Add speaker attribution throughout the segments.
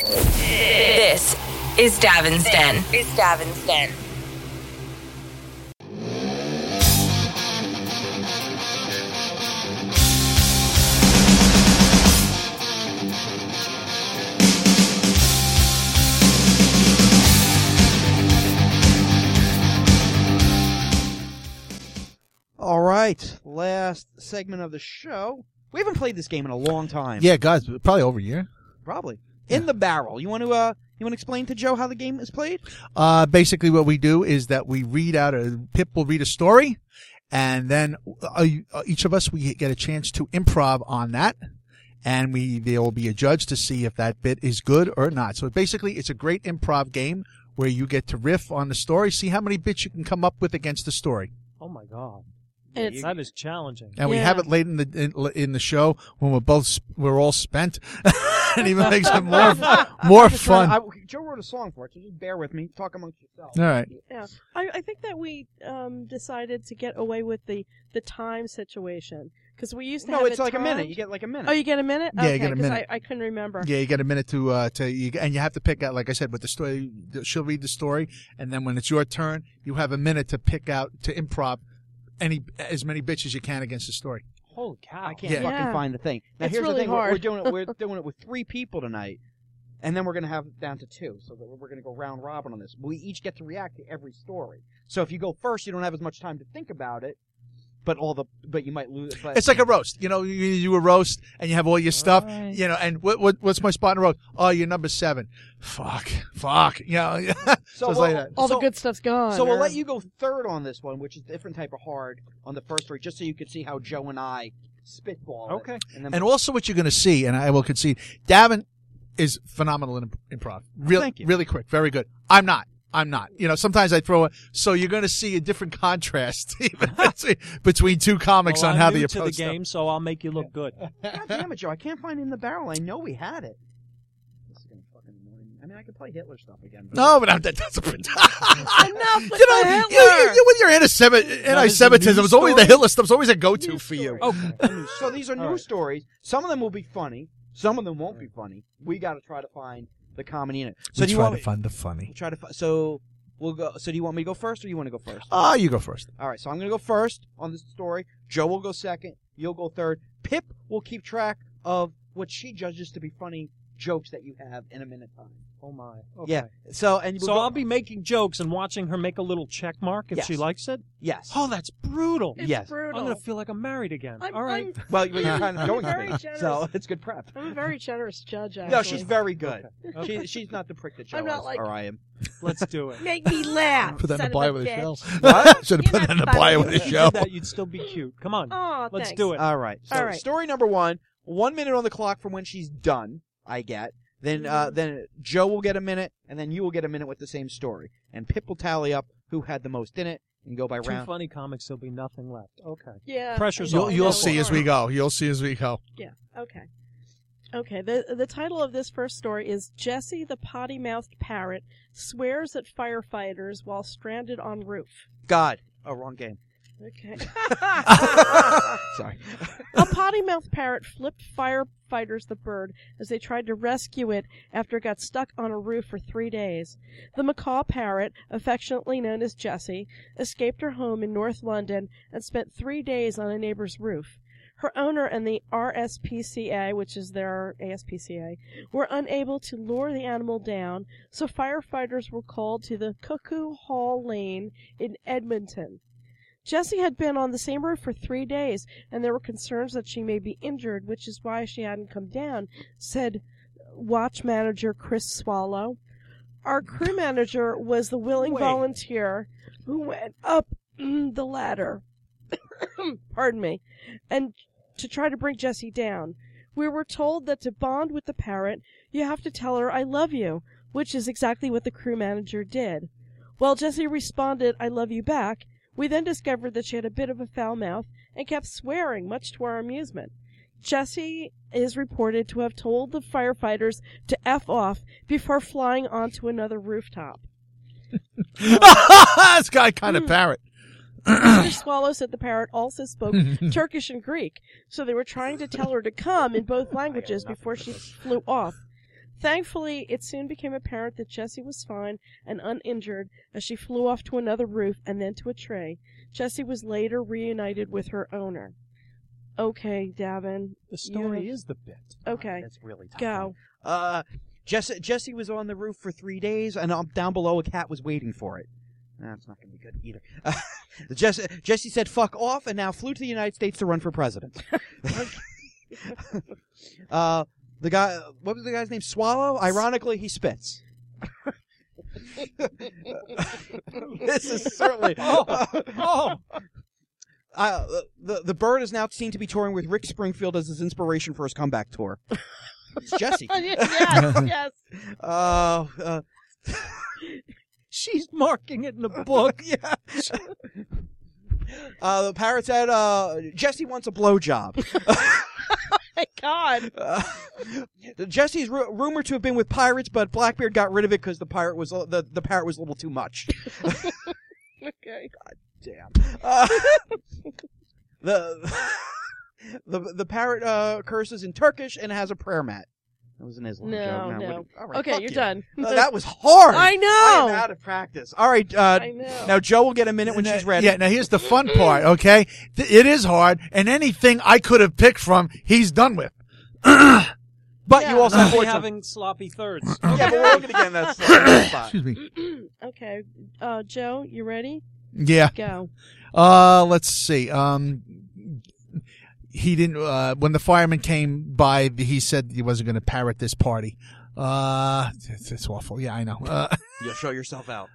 Speaker 1: This is Davin's Den.
Speaker 2: All right, last segment of the show. We haven't played this game in a long time.
Speaker 3: Yeah, guys, probably over a year.
Speaker 2: Probably. In the barrel. You want to explain to Joe how the game is played?
Speaker 3: Basically, what we do is that we read out Pip will read a story, and then each of us we get a chance to improv on that, and there will be a judge to see if that bit is good or not. So basically, it's a great improv game where you get to riff on the story, see how many bits you can come up with against the story.
Speaker 4: Oh my God.
Speaker 5: That is challenging.
Speaker 3: And we have it late in the show when we're all spent, and even makes it more fun.
Speaker 2: Joe wrote a song for it, so just bear with me. Talk amongst yourselves.
Speaker 3: All right.
Speaker 5: Yeah, I think that we decided to get away with the time situation because we used to.
Speaker 2: No, it's like a minute. You get like a minute.
Speaker 5: Oh, you get a minute?
Speaker 3: Yeah,
Speaker 5: okay,
Speaker 3: you get a minute.
Speaker 5: I couldn't remember.
Speaker 3: Yeah, you get a minute and you have to pick out, like I said, with the story. She'll read the story, and then when it's your turn, you have a minute to pick out to improv as many bits as you can against the story.
Speaker 4: Holy cow!
Speaker 2: I can't fucking find the thing. Now
Speaker 5: it's
Speaker 2: here's
Speaker 5: really
Speaker 2: the thing:
Speaker 5: hard.
Speaker 2: we're doing it with 3 people tonight, and then we're going to have it down to 2. So we're going to go round robin on this. We each get to react to every story. So if you go first, you don't have as much time to think about it. But you might lose. But,
Speaker 3: It's like a roast. You know, you do a roast and you have all your stuff.
Speaker 4: Right.
Speaker 3: You know, and what's my spot in the roast? Oh, you're number 7. Fuck. You know, so it's like that.
Speaker 5: All the good stuff's gone.
Speaker 2: So we'll let you go third on this one, which is a different type of hard on the first story, just so you can see how Joe and I spitball.
Speaker 4: Okay.
Speaker 3: And also what you're going to see, and I will concede, Davin is phenomenal in improv.
Speaker 2: Thank you.
Speaker 3: Really quick. Very good. I'm not. You know, sometimes I throw so you're going to see a different contrast between two comics on how they approach
Speaker 4: to the game, so I'll make you look good.
Speaker 2: God damn it, Joe! I can't find it in the barrel. I know we had it. This is gonna fucking annoy me. I mean, I could play Hitler stuff again.
Speaker 3: No, but that doesn't.
Speaker 5: Enough with
Speaker 3: You know,
Speaker 5: the Hitler.
Speaker 3: you with your anti-Semitism, it's always the Hitler stuff's always a go-to for you.
Speaker 2: Okay. So these are new stories. Some of them will be funny. Some of them won't be funny. We got to try to find the comedy in it. So do you want to
Speaker 3: find the funny?
Speaker 2: We'll try to so we'll go. So do you want me to go first, or you want to go first?
Speaker 3: You go first.
Speaker 2: All right. So I'm going to go first on this story. Joe will go second. You'll go third. Pip will keep track of what she judges to be funny jokes that you have in a minute time.
Speaker 4: Oh my. Okay.
Speaker 2: Yeah. So
Speaker 4: I'll be making jokes and watching her make a little check mark if she likes it.
Speaker 2: Yes.
Speaker 4: Oh, that's brutal.
Speaker 5: It's brutal.
Speaker 4: I'm gonna feel like I'm married again.
Speaker 5: I'm-
Speaker 4: All right.
Speaker 5: I'm-
Speaker 2: Well, you're kind of going
Speaker 5: very
Speaker 2: to be,
Speaker 5: generous.
Speaker 2: so it's good prep.
Speaker 5: I'm a very generous judge, actually.
Speaker 2: No, she's very good.
Speaker 4: Okay.
Speaker 2: She's not the prick that Joe
Speaker 5: I'm not
Speaker 2: is,
Speaker 5: like-
Speaker 2: or I am.
Speaker 4: Let's do it.
Speaker 5: Make me laugh.
Speaker 3: Put that in the
Speaker 5: son
Speaker 3: bio
Speaker 5: of a
Speaker 3: with the
Speaker 5: bitch.
Speaker 3: show.
Speaker 2: What?
Speaker 3: Should have put that in the bio with the
Speaker 4: If you
Speaker 3: show.
Speaker 4: did that, you'd still be cute. Come on.
Speaker 5: Oh,
Speaker 4: Let's
Speaker 5: thanks.
Speaker 4: do it.
Speaker 2: All right. So
Speaker 5: All right.
Speaker 2: story number 1, 1 minute on the clock from when she's done, I get. Then Joe will get a minute, and then you will get a minute with the same story. And Pip will tally up who had the most in it and go by
Speaker 4: Two
Speaker 2: round.
Speaker 4: funny comics, there'll be nothing left. Okay.
Speaker 5: Yeah.
Speaker 4: Pressure's
Speaker 5: I know,
Speaker 4: off.
Speaker 5: I
Speaker 3: You'll
Speaker 5: know.
Speaker 3: see as we go. You'll see as we go.
Speaker 5: Yeah. Okay. Okay. The title of this first story is Jessie the Potty-Mouthed Parrot Swears at Firefighters While Stranded on Roof.
Speaker 2: God. Oh, wrong game.
Speaker 5: Okay.
Speaker 2: Sorry.
Speaker 5: A potty-mouthed parrot flipped firefighters the bird as they tried to rescue it after it got stuck on a roof for 3 days. The macaw parrot, affectionately known as Jessie, escaped her home in North London and spent 3 days on a neighbor's roof. Her owner and the RSPCA, which is their ASPCA, were unable to lure the animal down, so firefighters were called to the Cuckoo Hall Lane in Edmonton. Jessie had been on the same roof for 3 days, and there were concerns that she may be injured, which is why she hadn't come down, said watch manager Chris Swallow. Our crew manager was the willing volunteer who went up the ladder, pardon me, and to try to bring Jessie down. We were told that to bond with the parrot, you have to tell her, I love you, which is exactly what the crew manager did. Well, Jessie responded, I love you back. We then discovered that she had a bit of a foul mouth and kept swearing, much to our amusement. Jessie is reported to have told the firefighters to F off before flying onto another rooftop.
Speaker 3: This guy kind of parrot.
Speaker 5: Mr. Swallow said the parrot also spoke Turkish and Greek, so they were trying to tell her to come in both languages before she flew off. Thankfully, it soon became apparent that Jessie was fine and uninjured as she flew off to another roof and then to a tree. Jessie was later reunited with her owner. Okay, Davin.
Speaker 4: The story is the bit.
Speaker 5: Okay,
Speaker 2: That's really tough.
Speaker 5: go.
Speaker 2: Jesse was on the roof for 3 days, and down below a cat was waiting for it. That's not going to be good either. Jesse said fuck off and now flew to the United States to run for president. The guy, what was the guy's name? Swallow? Ironically, he spits. This is certainly... The bird is now seen to be touring with Rick Springfield as his inspiration for his comeback tour. It's Jesse.
Speaker 5: Yes.
Speaker 4: She's marking it in the book.
Speaker 2: Yeah. The parrot said, Jesse wants a blowjob.
Speaker 5: My God.
Speaker 2: Jesse's rumored to have been with pirates, but Blackbeard got rid of it because the parrot was a little too much.
Speaker 5: Okay.
Speaker 2: God damn. The parrot curses in Turkish and has a prayer mat. That was an Islam joke.
Speaker 5: No.
Speaker 2: All right,
Speaker 5: Okay,
Speaker 2: fuck
Speaker 5: you're
Speaker 2: you.
Speaker 5: done.
Speaker 2: That was hard.
Speaker 5: I know.
Speaker 2: I am out of practice. All right.
Speaker 5: I know.
Speaker 2: Now Joe will get a minute when she's ready.
Speaker 3: Yeah, now here's the fun part, okay? It is hard, and anything I could have picked from, he's done with.
Speaker 2: But
Speaker 5: Yeah.
Speaker 2: you also have
Speaker 4: We're having sloppy thirds.
Speaker 2: Yeah, but we're all going to get in that spot.
Speaker 3: Excuse me.
Speaker 5: Okay. Joe, you ready?
Speaker 3: Yeah.
Speaker 5: Go.
Speaker 3: Let's see. He didn't, when the fireman came by, he said he wasn't going to parrot this party. It's awful. Yeah, I know.
Speaker 2: You'll show yourself out.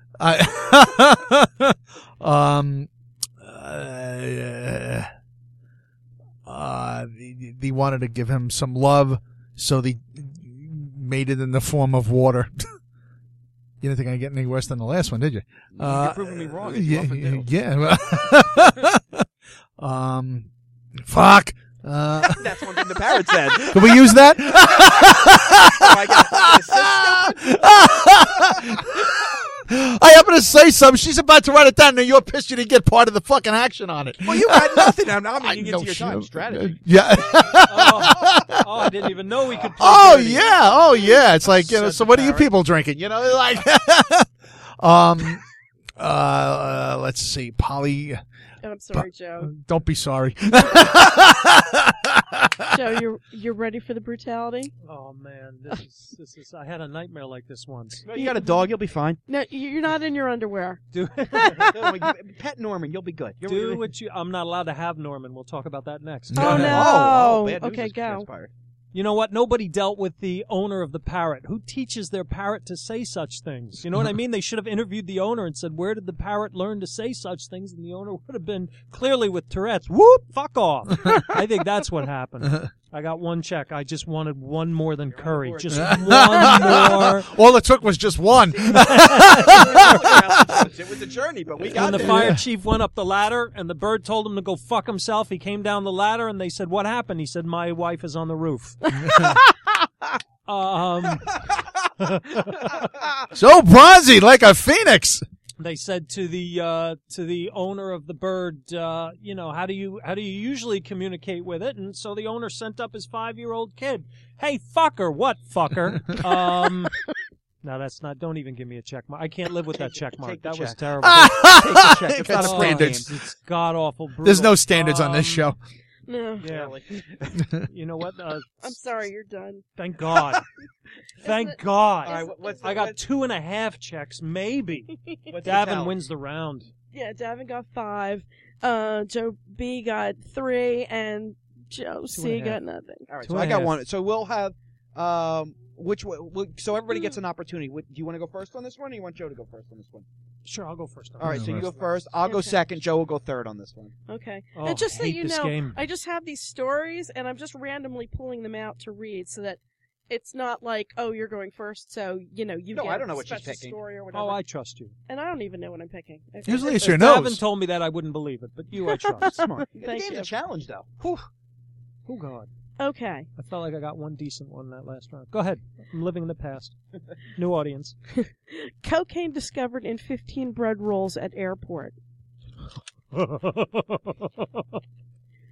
Speaker 3: They wanted to give him some love, so they made it in the form of water. You didn't think I'd get any worse than the last one, did you?
Speaker 2: You're proving me wrong. As you often do.
Speaker 3: Yeah. Fuck.
Speaker 2: That's one thing the parrot said.
Speaker 3: Can we use that? I happen to say something. She's about to write it down, and you're pissed you didn't get part of the fucking action on it.
Speaker 2: Well, you had nothing. I'm not making it
Speaker 3: know
Speaker 2: to your
Speaker 3: she-
Speaker 2: time strategy.
Speaker 3: Yeah.
Speaker 4: I didn't even know we could play
Speaker 3: Oh
Speaker 4: dirty.
Speaker 3: yeah. Oh yeah. It's like, you know,
Speaker 2: Said
Speaker 3: so
Speaker 2: the
Speaker 3: what are you
Speaker 2: parrot.
Speaker 3: people drinking? You know, like. Let's see, Polly.
Speaker 5: I'm sorry, Joe.
Speaker 3: Don't be sorry.
Speaker 5: Joe, you're ready for the brutality?
Speaker 4: Oh man, this is. I had a nightmare like this once.
Speaker 2: You got a dog. You'll be fine.
Speaker 5: No, you're not in your underwear.
Speaker 4: Do
Speaker 2: Pet Norman. You'll be good.
Speaker 4: do what you. I'm not allowed to have Norman. We'll talk about that next.
Speaker 5: Oh, no.
Speaker 2: Bad news
Speaker 5: Okay,
Speaker 2: has
Speaker 5: go.
Speaker 2: transpired.
Speaker 4: You know what? Nobody dealt with the owner of the parrot. Who teaches their parrot to say such things? You know what I mean? They should have interviewed the owner and said, where did the parrot learn to say such things? And the owner would have been clearly with Tourette's. Whoop! Fuck off. I think that's what happened. I got one check. I just wanted one more than Curry. Just one more.
Speaker 3: All it took was just one.
Speaker 2: It was a journey, but we got
Speaker 4: When the
Speaker 2: there.
Speaker 4: fire chief went up the ladder and the bird told him to go fuck himself, he came down the ladder and they said, what happened? He said, my wife is on the roof.
Speaker 3: So bronzy, like a phoenix.
Speaker 4: They said to the owner of the bird, you know, how do you usually communicate with it? And so the owner sent up his 5-year-old kid. Hey, fucker, what fucker? No, that's not. Don't even give me a check mark. I can't live with that check mark.
Speaker 2: Take the
Speaker 4: That was
Speaker 2: check.
Speaker 4: terrible.
Speaker 2: Take the check. It's not a
Speaker 3: Oh,
Speaker 2: pro game.
Speaker 3: standards.
Speaker 4: It's god awful.
Speaker 3: There's no standards on this show.
Speaker 5: No.
Speaker 4: Yeah. You know what?
Speaker 5: I'm sorry, you're done.
Speaker 4: Thank God. Thank God.
Speaker 2: All right, what's the,
Speaker 4: I got 2.5 checks, maybe.
Speaker 2: what's the
Speaker 4: Davin
Speaker 2: tally?
Speaker 4: wins the round.
Speaker 5: Yeah, Davin got 5. Joe B got 3, and Joe C
Speaker 4: 2.5.
Speaker 5: got nothing.
Speaker 2: All right,
Speaker 4: Two
Speaker 2: so I
Speaker 4: and a
Speaker 2: got
Speaker 4: half.
Speaker 2: one. So we'll have which way? So everybody gets an opportunity. Do you want to go first on this one, or you want Joe to go first on this one?
Speaker 4: Sure, I'll go first.
Speaker 2: All right, so you go first. I'll go
Speaker 5: Okay.
Speaker 2: second. Joe will go third on this one.
Speaker 5: Okay.
Speaker 4: Oh,
Speaker 5: and just
Speaker 4: I
Speaker 5: so
Speaker 4: hate
Speaker 5: you
Speaker 4: this
Speaker 5: know,
Speaker 4: game.
Speaker 5: I just have these stories, and I'm just randomly pulling them out to read, so that it's not like, oh, you're going first, so you know you
Speaker 2: No,
Speaker 5: get
Speaker 2: I don't know
Speaker 5: a
Speaker 2: what she's
Speaker 5: special
Speaker 2: picking.
Speaker 5: story or whatever.
Speaker 4: Oh, I trust you.
Speaker 5: And I don't even know what I'm picking. Okay.
Speaker 3: Usually it's
Speaker 4: If
Speaker 3: your
Speaker 4: Davin
Speaker 3: nose.
Speaker 4: told me that, I wouldn't believe it, but you I trust.
Speaker 2: Smart. The
Speaker 5: Thank
Speaker 2: game's
Speaker 5: you.
Speaker 2: a challenge, though.
Speaker 4: Oh, God.
Speaker 5: Okay.
Speaker 4: I felt like I got one decent one that last round. Go ahead. I'm living in the past. New audience.
Speaker 5: Cocaine discovered in 15 bread rolls at airport.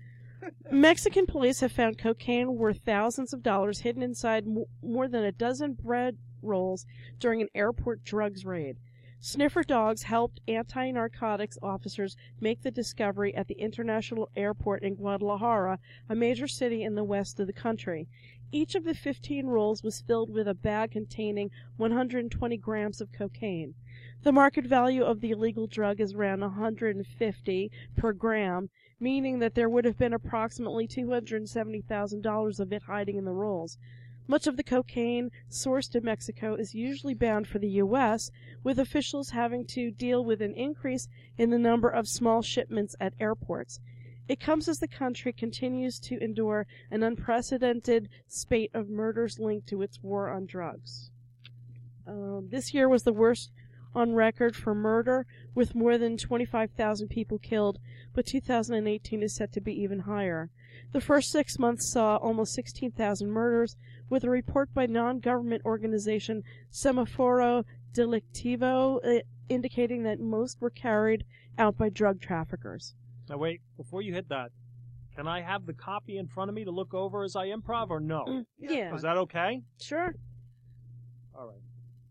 Speaker 5: Mexican police have found cocaine worth thousands of dollars hidden inside more than a dozen bread rolls during an airport drugs raid. Sniffer dogs helped anti-narcotics officers make the discovery at the international airport in Guadalajara, a major city in the west of the country. Each of the 15 rolls was filled with a bag containing 120 grams of cocaine. The market value of the illegal drug is around $150 per gram, meaning that there would have been approximately $270,000 of it hiding in the rolls. Much of the cocaine sourced in Mexico is usually bound for the U.S., with officials having to deal with an increase in the number of small shipments at airports. It comes as the country continues to endure an unprecedented spate of murders linked to its war on drugs. This year was the worst on record for murder, with more than 25,000 people killed, but 2018 is set to be even higher. The first 6 months saw almost 16,000 murders, with a report by non-government organization Semaforo Delictivo indicating that most were carried out by drug traffickers.
Speaker 4: Now wait, before you hit that, can I have the copy in front of me to look over as I improv or no?
Speaker 5: Yeah.
Speaker 4: Is that okay?
Speaker 5: Sure.
Speaker 4: All right.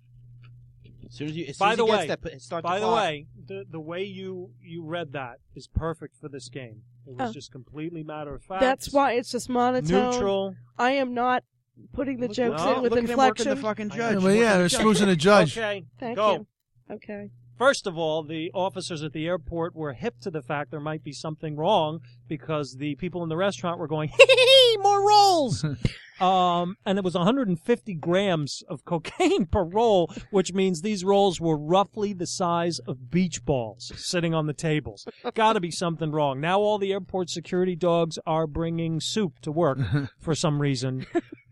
Speaker 2: As soon as you,
Speaker 4: By the way, the way you read that is perfect for this game. It was just completely matter of fact.
Speaker 5: That's why it's just monotone.
Speaker 4: Neutral.
Speaker 5: I am not putting the jokes in with
Speaker 2: look at him
Speaker 5: inflection.
Speaker 2: working the fucking judge.
Speaker 3: Well, yeah, they're smoozing a judge.
Speaker 4: Okay,
Speaker 5: Thank
Speaker 4: go.
Speaker 5: you. Okay.
Speaker 4: First of all, the officers at the airport were hip to the fact there might be something wrong because the people in the restaurant were going, hee, more rolls! And it was 150 grams of cocaine per roll, which means these rolls were roughly the size of beach balls sitting on the tables. Gotta be something wrong. Now all the airport security dogs are bringing soup to work for some reason.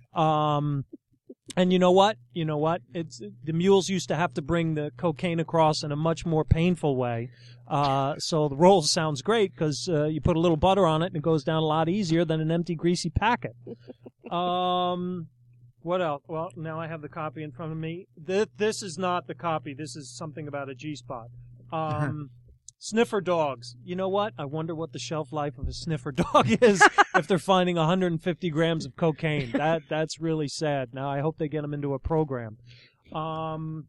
Speaker 4: And you know what? It's the mules used to have to bring the cocaine across in a much more painful way. So the roll sounds great because you put a little butter on it and it goes down a lot easier than an empty greasy packet. What else? Well, now I have the copy in front of me. This is not the copy. This is something about a G-spot. Sniffer dogs. You know what? I wonder what the shelf life of a sniffer dog is if they're finding 150 grams of cocaine. That's really sad. Now, I hope they get them into a program. $150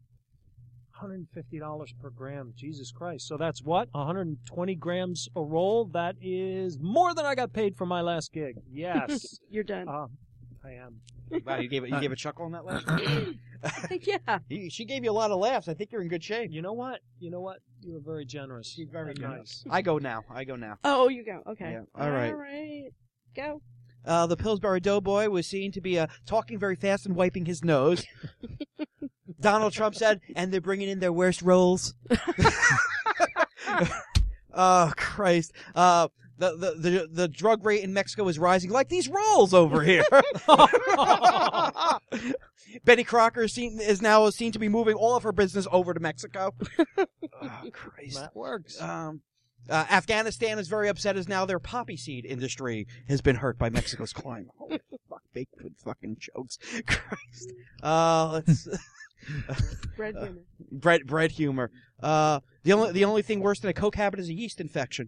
Speaker 4: per gram. Jesus Christ. So that's what? 120 grams a roll? That is more than I got paid for my last gig. Yes.
Speaker 5: You're done.
Speaker 4: I am.
Speaker 2: Wow, you gave a chuckle on that last one?
Speaker 5: Yeah.
Speaker 2: She gave you a lot of laughs. I think you're in good shape.
Speaker 4: You know what? You were very generous.
Speaker 2: You're very
Speaker 4: nice.
Speaker 2: I go now.
Speaker 5: Oh, you go. Okay.
Speaker 2: Yeah. All right.
Speaker 5: All right. Go.
Speaker 2: The Pillsbury Doughboy was seen to be talking very fast and wiping his nose. Donald Trump said, and they're bringing in their worst rolls. Oh, Christ. The drug rate in Mexico is rising like these rolls over here. Betty Crocker is now seen to be moving all of her business over to Mexico. Oh, Christ.
Speaker 4: That works.
Speaker 2: Afghanistan is very upset as now their poppy seed industry has been hurt by Mexico's climate. Holy fuck, baked with fucking jokes. Christ. Let's...
Speaker 5: Bread humor.
Speaker 2: Bread humor. The only thing worse than a coke habit is a yeast infection.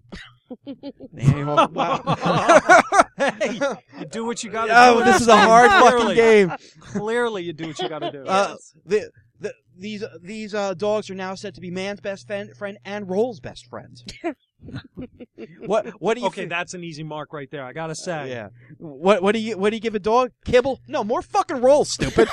Speaker 2: Wow.
Speaker 4: Hey, you do what you gotta do.
Speaker 2: Oh, this is a hard fucking game.
Speaker 4: Clearly, you do what you gotta do.
Speaker 2: These dogs are now said to be man's best friend and Roll's best friend. What do you?
Speaker 4: Okay, that's an easy mark right there. I gotta say.
Speaker 2: Yeah. What do you give a dog? Kibble? No, more fucking rolls, stupid.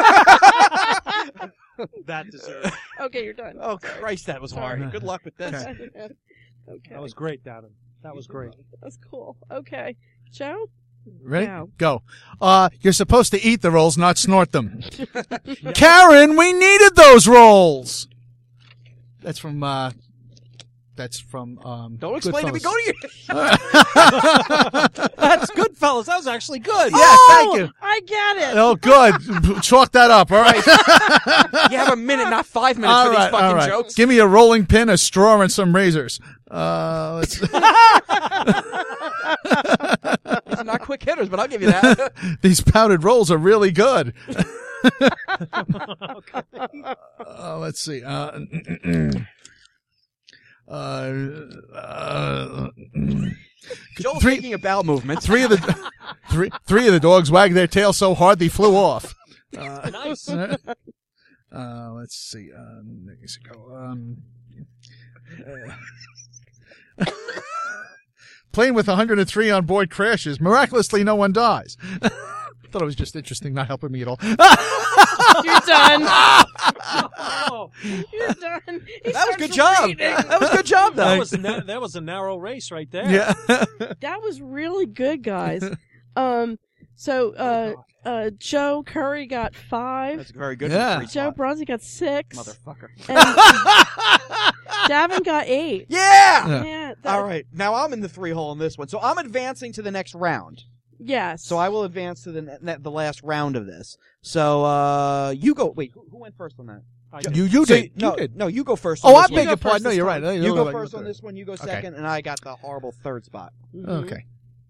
Speaker 4: That deserves.
Speaker 5: Okay, you're done.
Speaker 2: Oh Christ, that was hard. Good luck with this.
Speaker 5: Okay.
Speaker 4: That was great, Davin. That was great.
Speaker 5: That's cool. Okay. Joe?
Speaker 3: Ready?
Speaker 5: Now.
Speaker 3: Go. You're supposed to eat the rolls, not snort them. Karen, we needed those rolls. That's from
Speaker 2: Don't explain to me.
Speaker 3: Goodfellas.
Speaker 2: Go to your.
Speaker 4: That's Goodfellas. That was actually good.
Speaker 3: Yeah, thank you.
Speaker 5: I get it.
Speaker 3: Oh, good. Chalk that up, all right?
Speaker 2: You have a minute, not 5 minutes for these fucking
Speaker 3: all right.
Speaker 2: jokes.
Speaker 3: Give me a rolling pin, a straw, and some razors. Let's
Speaker 2: These are not quick hitters, but I'll give you that.
Speaker 3: These powdered rolls are really good. Let's see.
Speaker 2: Joel's
Speaker 3: three-
Speaker 2: making a bowel movement.
Speaker 3: Three of the dogs wagged their tails so hard they flew off.
Speaker 4: Nice.
Speaker 3: Let's see. Plane with 103 on board crashes. Miraculously, no one dies. Thought it was just interesting, not helping me at all.
Speaker 5: You're done. You're done. He
Speaker 2: That was
Speaker 5: starts
Speaker 2: good job.
Speaker 5: reading.
Speaker 2: That was good job, though.
Speaker 4: That was a narrow race right there.
Speaker 3: Yeah.
Speaker 5: That was really good, guys. So Joe Curry got 5.
Speaker 2: That's very good.
Speaker 3: Yeah.
Speaker 2: For the free
Speaker 5: Joe
Speaker 2: slot.
Speaker 5: Bronzy got 6.
Speaker 2: Motherfucker.
Speaker 5: And Davin got 8.
Speaker 2: Yeah!
Speaker 5: Yeah.
Speaker 2: All right. Now I'm in the 3-hole in this one. So I'm advancing to the next round.
Speaker 5: Yes.
Speaker 2: So I will advance to the last round of this. So you go. Wait, who went first on that?
Speaker 3: You
Speaker 2: So
Speaker 3: did.
Speaker 2: No,
Speaker 3: You did.
Speaker 2: no, you go first.
Speaker 3: Oh,
Speaker 2: on
Speaker 3: I
Speaker 2: this
Speaker 3: beg
Speaker 2: one.
Speaker 3: your pardon.
Speaker 5: first
Speaker 3: No,
Speaker 5: this
Speaker 3: you're
Speaker 5: time.
Speaker 3: right.
Speaker 2: You go
Speaker 3: Like
Speaker 2: first
Speaker 3: the
Speaker 2: on
Speaker 3: third.
Speaker 2: this one. You go
Speaker 3: Okay.
Speaker 2: second, and I got the horrible third spot.
Speaker 5: Mhm.
Speaker 3: Okay.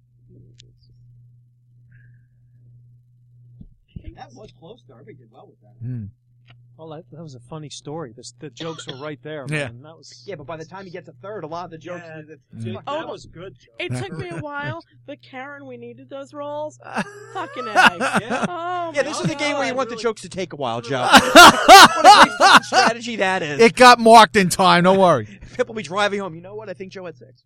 Speaker 2: That was close, though. Everybody did well with that.
Speaker 4: Well, that was a funny story. The jokes were right there,
Speaker 3: Yeah.
Speaker 4: man. That was.
Speaker 2: Yeah, but by the time you get to third, a lot of the jokes.
Speaker 4: Yeah,
Speaker 3: Mm.
Speaker 4: that was good. Joe.
Speaker 5: It took me a while, but Karen, we needed those rolls. Fucking A.
Speaker 4: Yeah.
Speaker 5: Oh,
Speaker 2: Yeah, this
Speaker 5: my
Speaker 2: is the game where you
Speaker 5: God.
Speaker 2: want the jokes to take a while, Joe. What a great fucking strategy that is.
Speaker 3: It got marked in time. Don't worry.
Speaker 2: Pip will be driving home. You know what? I think Joe had 6.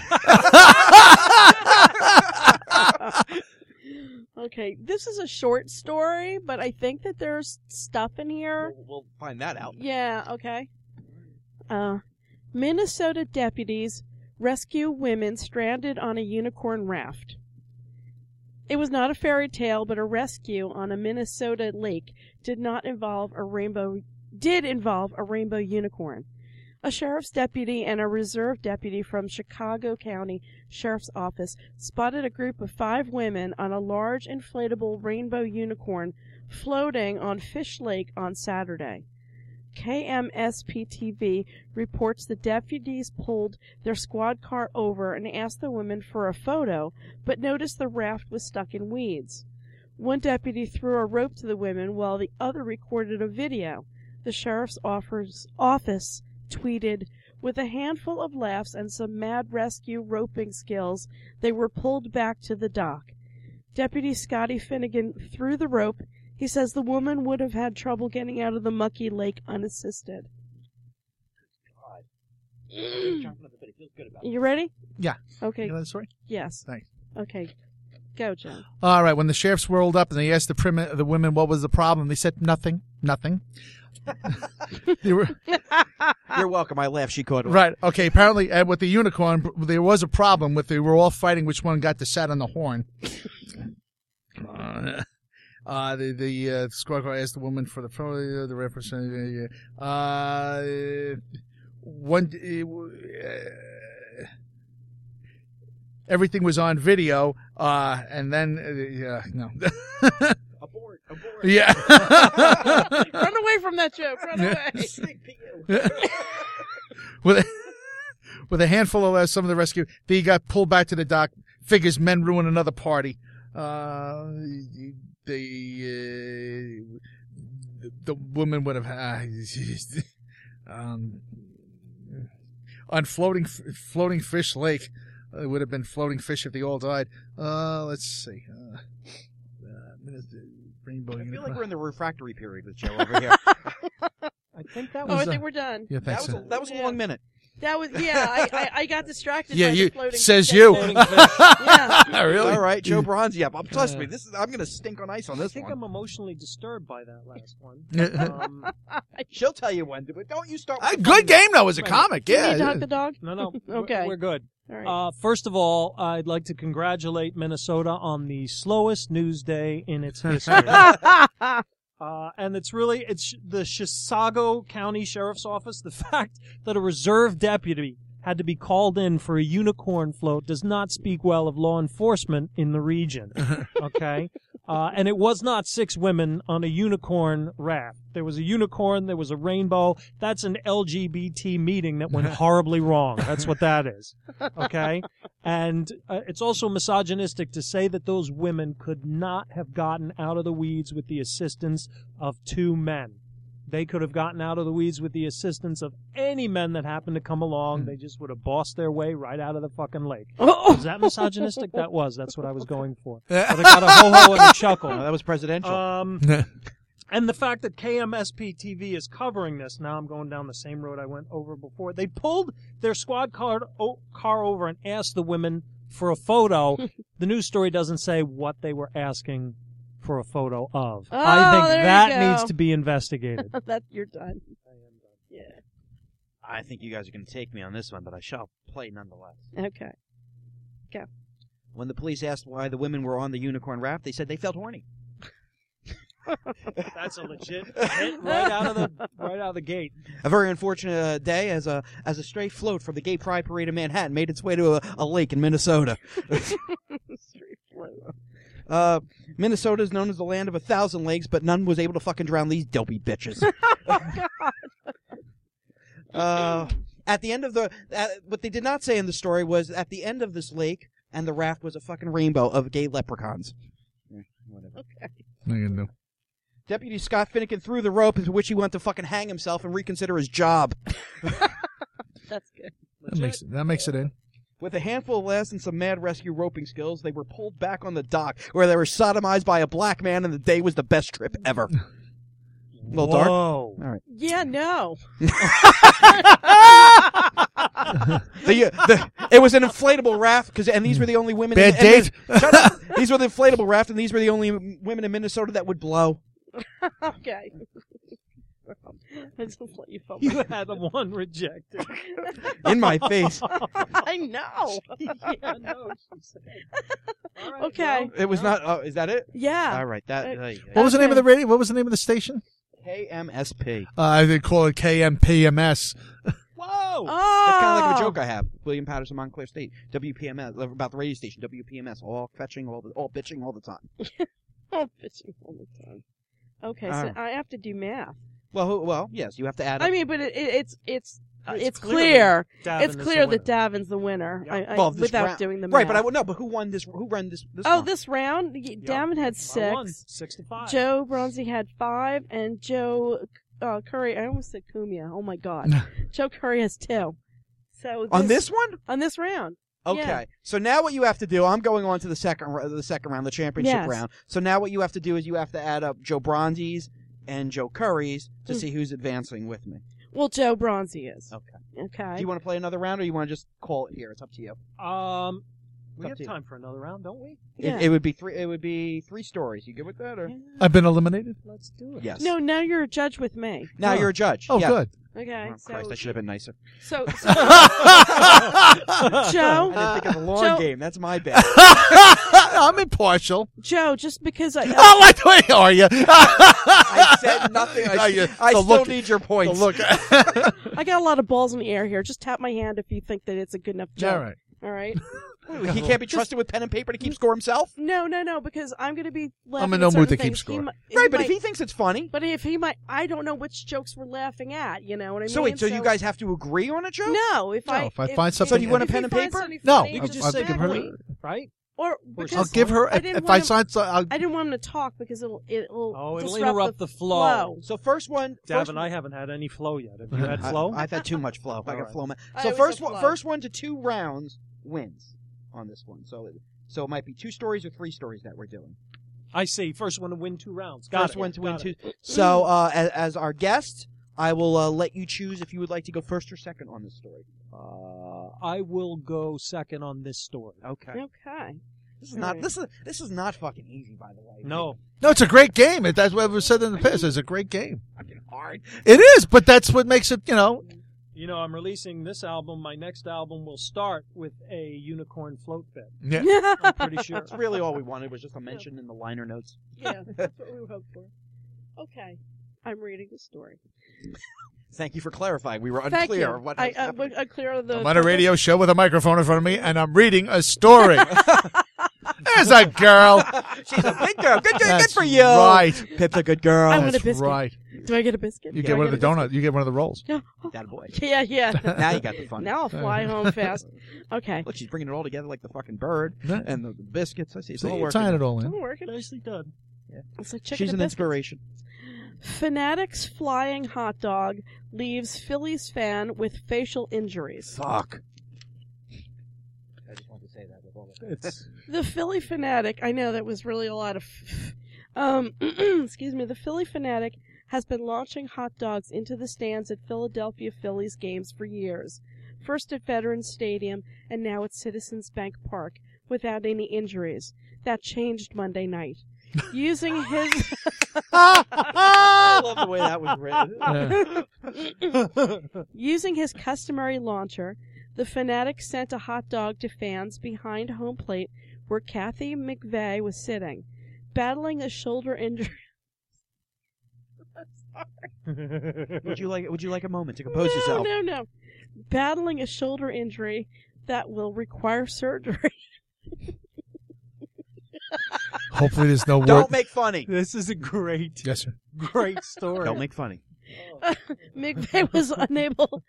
Speaker 5: Okay, this is a short story, but I think that there's stuff in here.
Speaker 2: We'll find that out.
Speaker 5: Yeah, okay. Minnesota deputies rescue women stranded on a unicorn raft. It was not a fairy tale, but a rescue on a Minnesota lake did involve a rainbow unicorn. A sheriff's deputy and a reserve deputy from Chicago County Sheriff's Office spotted a group of 5 women on a large inflatable rainbow unicorn floating on Fish Lake on Saturday. KMSP-TV reports the deputies pulled their squad car over and asked the women for a photo, but noticed the raft was stuck in weeds. One deputy threw a rope to the women while the other recorded a video. The sheriff's office tweeted, "With a handful of laughs and some mad rescue roping skills, they were pulled back to the dock. Deputy Scotty Finnegan threw the rope. He says the woman would have had trouble getting out of the mucky lake unassisted." You ready?
Speaker 3: Yeah.
Speaker 5: Okay.
Speaker 3: You know that story?
Speaker 5: Yes.
Speaker 3: Thanks.
Speaker 5: Okay. Go, Jim.
Speaker 3: All right. When the sheriffs rolled up and they asked the women what was the problem, they said nothing. They were
Speaker 2: You're welcome. I laughed. She caught it.
Speaker 3: right. Okay. Apparently, with the unicorn, there was a problem with they were all fighting which one got to sat on the horn. The squad car asked the woman for the photo. The reference. Everything was on video, and then no.
Speaker 2: Abort.
Speaker 3: Yeah.
Speaker 5: Run away from that joke. Run away.
Speaker 3: With a handful of some of the rescue, they got pulled back to the dock. Figures men ruin another party. The woman would have on floating fish lake. It would have been floating fish if they all died. Let's see. Rainbow
Speaker 2: I feel
Speaker 3: unicorn.
Speaker 2: like we're in the refractory period with Joe over here.
Speaker 4: I think that
Speaker 5: Oh,
Speaker 4: was.
Speaker 5: I think we're done.
Speaker 3: Yeah,
Speaker 2: That
Speaker 3: thanks.
Speaker 2: was a long minute.
Speaker 5: That was, yeah, I got distracted
Speaker 3: Yeah,
Speaker 5: by
Speaker 3: you
Speaker 5: the floating
Speaker 3: says
Speaker 5: fish.
Speaker 3: you.
Speaker 4: Floating fish.
Speaker 5: Yeah.
Speaker 3: Really?
Speaker 2: All right, Joe Bronzy up. Trust me, I'm gonna stink on ice on
Speaker 4: I
Speaker 2: this
Speaker 4: think
Speaker 2: one.
Speaker 4: I'm emotionally disturbed by that last one.
Speaker 2: She'll tell you when, but don't you start.
Speaker 3: A
Speaker 2: with
Speaker 3: good game though. As a comic,
Speaker 5: Do you
Speaker 3: yeah.
Speaker 5: need to hug the dog?
Speaker 4: No,
Speaker 5: Okay.
Speaker 4: we're good.
Speaker 5: All right.
Speaker 4: First of all, I'd like to congratulate Minnesota on the slowest news day in its history. And it's the Chisago County Sheriff's Office. The fact that a reserve deputy had to be called in for a unicorn float does not speak well of law enforcement in the region. Okay? And it was not 6 women on a unicorn raft. There was a unicorn, there was a rainbow. That's an LGBT meeting that went horribly wrong. That's what that is. Okay? And it's also misogynistic to say that those women could not have gotten out of the weeds with the assistance of 2 men. They could have gotten out of the weeds with the assistance of any men that happened to come along. They just would have bossed their way right out of the fucking lake. Was that misogynistic? That was. That's what I was going for. But I got a ho-ho and a chuckle.
Speaker 2: Oh, that was presidential.
Speaker 4: And the fact that KMSP TV is covering this, now I'm going down the same road I went over before. They pulled their squad car over and asked the women for a photo. The news story doesn't say what they were asking for a photo of.
Speaker 5: Oh,
Speaker 4: I think
Speaker 5: there you
Speaker 4: that
Speaker 5: go.
Speaker 4: needs to be investigated.
Speaker 5: That you're done. Yeah.
Speaker 2: I think you guys are going to take me on this one, but I shall play nonetheless.
Speaker 5: Okay. Go.
Speaker 2: When the police asked why the women were on the unicorn raft, they said they felt horny.
Speaker 4: That's a legit hit right out of the gate.
Speaker 2: A very unfortunate day as a stray float from the Gay Pride Parade in Manhattan made its way to a lake in Minnesota. Minnesota is known as the land of 1,000 lakes, but none was able to fucking drown these dopey bitches. At the end of what they did not say in the story was at the end of this lake and the raft was a fucking rainbow of gay leprechauns. Yeah, whatever.
Speaker 5: Okay.
Speaker 2: Deputy Scott Finnegan threw the rope into which he wanted to fucking hang himself and reconsider his job.
Speaker 5: That's good.
Speaker 3: That makes it in.
Speaker 2: With a handful of laughs and some mad rescue roping skills, they were pulled back on the dock, where they were sodomized by a black man, and the day was the best trip ever. A little dark?
Speaker 4: Whoa.
Speaker 2: All right.
Speaker 5: Yeah, no.
Speaker 2: It was an inflatable raft, and these were the only women...
Speaker 3: Bad date?
Speaker 2: Shut up! These were the inflatable raft, and these were the only women in Minnesota that would blow.
Speaker 5: Okay. I just let you fumble.
Speaker 4: You had one rejected.
Speaker 2: In my face.
Speaker 5: I know.
Speaker 4: Yeah, no, she said. All right,
Speaker 5: Okay.
Speaker 2: It was not... is that it?
Speaker 5: Yeah.
Speaker 2: All right.
Speaker 3: What was the name of the radio? What was the name of the station?
Speaker 2: KMSP.
Speaker 3: They call it KMPMS.
Speaker 2: Whoa!
Speaker 5: Oh.
Speaker 2: That's kind of like a joke I have. William Patterson, Montclair State. WPMS. About the radio station. WPMS. All fetching, all bitching all the time.
Speaker 5: Oh, bitching all the time. Okay,
Speaker 2: All
Speaker 5: so
Speaker 2: right.
Speaker 5: I have to do math.
Speaker 2: Well, yes, you have to add up.
Speaker 5: I mean, but it's
Speaker 4: It's
Speaker 5: clear.
Speaker 4: Davin
Speaker 5: It's
Speaker 4: is
Speaker 5: clear
Speaker 4: the
Speaker 5: that Davin's the winner.
Speaker 4: Yeah.
Speaker 2: Well, this
Speaker 5: without
Speaker 2: round-
Speaker 5: doing the math.
Speaker 2: Right, but who won this? Who ran this?
Speaker 5: Oh,
Speaker 2: round?
Speaker 5: this round, Davin had
Speaker 4: I won
Speaker 5: 6.
Speaker 4: 6-5.
Speaker 5: Joe Bronzy had 5, and Joe Curry. I almost said Cumia. Oh my God. Joe Curry has 2. So
Speaker 2: On this one?
Speaker 5: on this round.
Speaker 2: Okay.
Speaker 5: Yeah.
Speaker 2: So now what you have to do, I'm going on to the second round, the championship
Speaker 5: Yes.
Speaker 2: round. So now what you have to do is you have to add up Joe Bronzy's and Joe Curry's to see who's advancing with me.
Speaker 5: Well, Joe Bronzy is.
Speaker 2: Okay.
Speaker 5: Okay.
Speaker 2: Do you want to play another round, or you want to just call it here? It's up to you.
Speaker 4: We
Speaker 2: up
Speaker 4: have
Speaker 2: to you.
Speaker 4: time for another round, don't we?
Speaker 5: Yeah.
Speaker 2: It would be 3. It would be 3 stories. You good with that, or
Speaker 3: I've been eliminated?
Speaker 4: Let's do it.
Speaker 2: yes?
Speaker 5: No, now you're a judge with me.
Speaker 2: Now you're a judge.
Speaker 3: Oh,
Speaker 2: yeah.
Speaker 3: good.
Speaker 5: Okay.
Speaker 2: Oh,
Speaker 5: so,
Speaker 2: Christ, I should have been nicer.
Speaker 5: so Joe,
Speaker 2: I didn't think of the long
Speaker 5: Joe-
Speaker 2: game. That's my bad.
Speaker 3: I'm impartial.
Speaker 5: Joe, just because I
Speaker 3: Oh, what way are you?
Speaker 2: I said nothing. I
Speaker 3: The
Speaker 2: still
Speaker 3: look-
Speaker 2: need your points.
Speaker 3: Look.
Speaker 5: I got a lot of balls in the air here. Just tap my hand if you think that it's a good enough joke.
Speaker 3: All right.
Speaker 5: All right.
Speaker 2: He can't be trusted with pen and paper to keep score himself.
Speaker 5: No, because I'm going to be laughing.
Speaker 3: I'm in
Speaker 5: at
Speaker 3: no mood
Speaker 5: certain
Speaker 3: to keep
Speaker 5: things.
Speaker 3: score.
Speaker 2: Right, but if he thinks it's funny.
Speaker 5: But if he might, I don't know which jokes we're laughing at. You know what I mean?
Speaker 2: So wait, so you guys have to agree on a joke?
Speaker 5: No, if
Speaker 3: No,
Speaker 5: I
Speaker 3: if I find something-
Speaker 2: So do you want a
Speaker 5: if
Speaker 2: pen
Speaker 5: he
Speaker 2: and
Speaker 5: finds
Speaker 2: paper?
Speaker 5: something
Speaker 3: No,
Speaker 5: funny,
Speaker 4: You
Speaker 3: I'll-
Speaker 4: could just
Speaker 3: I'll
Speaker 4: say
Speaker 3: give her-
Speaker 4: point, right?
Speaker 5: or
Speaker 4: I'll
Speaker 5: because
Speaker 3: I'll give her,
Speaker 5: I didn't
Speaker 3: if I
Speaker 5: want him-
Speaker 3: sign, so I'll,
Speaker 5: I didn't want him to talk because it'll
Speaker 4: It'll
Speaker 5: disrupt
Speaker 4: interrupt the flow.
Speaker 2: So first one.
Speaker 4: Davin, I haven't had any flow yet. Have you had flow?
Speaker 2: I've had too much flow. I
Speaker 4: All
Speaker 2: got
Speaker 4: right.
Speaker 2: flow.
Speaker 5: I
Speaker 2: So
Speaker 5: always have flow.
Speaker 2: first 1 to 2 rounds wins on this one. So it might be 2 stories or 3 stories that we're doing.
Speaker 4: I see. First one to win 2 rounds. Got
Speaker 2: First
Speaker 4: it.
Speaker 2: one to win
Speaker 4: Got
Speaker 2: 2.
Speaker 4: it.
Speaker 2: So as our guest, I will let you choose if you would like to go first or second on this story.
Speaker 4: I will go second on this story.
Speaker 2: Okay.
Speaker 5: Okay.
Speaker 2: This is not this is not fucking easy, by the way.
Speaker 4: No.
Speaker 3: no, it's a great game. That's what was said in the past. It's a great game.
Speaker 2: Fucking hard.
Speaker 3: It is, but that's what makes it,
Speaker 4: You know, I'm releasing this album. My next album will start with a unicorn float bit.
Speaker 3: Yeah.
Speaker 4: I'm pretty sure.
Speaker 2: That's really all we wanted was just a mention in the liner notes.
Speaker 5: Yeah, that's what we hoped for. Okay, I'm reading the story.
Speaker 2: Thank you for clarifying. We were
Speaker 5: Thank
Speaker 2: unclear
Speaker 5: you.
Speaker 2: of what
Speaker 5: I
Speaker 2: was happening.
Speaker 5: clear of the.
Speaker 3: I'm on a radio show with a microphone in front of me, and I'm reading a story. There's a girl.
Speaker 2: She's a big girl. Good
Speaker 3: That's
Speaker 2: for you.
Speaker 3: right.
Speaker 2: Pip's a good girl.
Speaker 5: I want a
Speaker 3: That's
Speaker 5: biscuit.
Speaker 3: right.
Speaker 5: Do I get a biscuit?
Speaker 3: You
Speaker 5: Do
Speaker 3: get
Speaker 5: I
Speaker 3: one of the
Speaker 5: a biscuit?
Speaker 3: donuts. You get one of the rolls.
Speaker 2: That boy.
Speaker 5: Yeah.
Speaker 2: Now you got the fun.
Speaker 5: Now I'll fly home fast. Okay.
Speaker 2: Look, she's bringing it all together like the fucking bird
Speaker 3: Yeah.
Speaker 2: and the biscuits. I see it's
Speaker 3: So
Speaker 2: all
Speaker 3: you're
Speaker 2: working.
Speaker 3: tying it all in.
Speaker 5: It's working.
Speaker 4: Nicely done.
Speaker 5: It's like chicken
Speaker 2: She's
Speaker 5: and
Speaker 2: an
Speaker 5: biscuits.
Speaker 2: inspiration.
Speaker 5: Fanatics flying hot dog leaves Phillies fan with facial injuries.
Speaker 2: Fuck. I just wanted to say that with all
Speaker 4: It's
Speaker 5: The Philly Fanatic, I know that was really a lot of excuse me, the Philly Fanatic has been launching hot dogs into the stands at Philadelphia Phillies games for years. First at Veterans Stadium and now at Citizens Bank Park without any injuries. That changed Monday night. Using his
Speaker 2: I love the way that was written.
Speaker 5: Using his customary launcher, the Fanatic sent a hot dog to fans behind home plate where Kathy McVeigh was sitting, battling a shoulder injury.
Speaker 2: Would you like a moment to compose yourself?
Speaker 5: No. Battling a shoulder injury that will require surgery.
Speaker 3: Hopefully there's no word.
Speaker 2: Don't make funny.
Speaker 4: this is a great,
Speaker 3: Yes, sir.
Speaker 4: great story.
Speaker 2: Don't make funny.
Speaker 5: McVeigh was unable.